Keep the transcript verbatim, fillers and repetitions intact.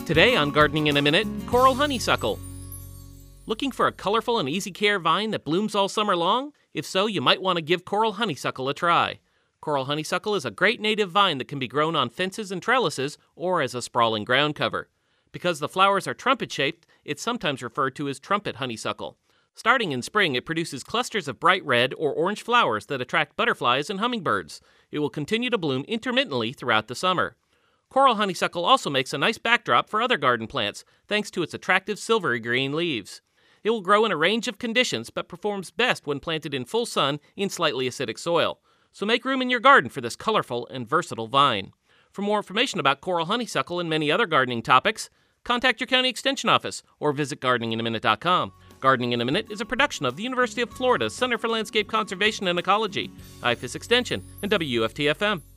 Today on Gardening in a Minute, coral honeysuckle. Looking for a colorful and easy care vine that blooms all summer long? If so, you might want to give coral honeysuckle a try. Coral honeysuckle is a great native vine that can be grown on fences and trellises or as a sprawling ground cover. Because the flowers are trumpet-shaped, it's sometimes referred to as trumpet honeysuckle. Starting in spring, it produces clusters of bright red or orange flowers that attract butterflies and hummingbirds. It will continue to bloom intermittently throughout the summer. Coral honeysuckle also makes a nice backdrop for other garden plants, thanks to its attractive silvery green leaves. It will grow in a range of conditions, but performs best when planted in full sun in slightly acidic soil. So make room in your garden for this colorful and versatile vine. For more information about coral honeysuckle and many other gardening topics, contact your county extension office or visit gardening in a minute dot com. Gardening in a Minute is a production of the University of Florida Center for Landscape Conservation and Ecology, I F A S Extension, and W U F T F M.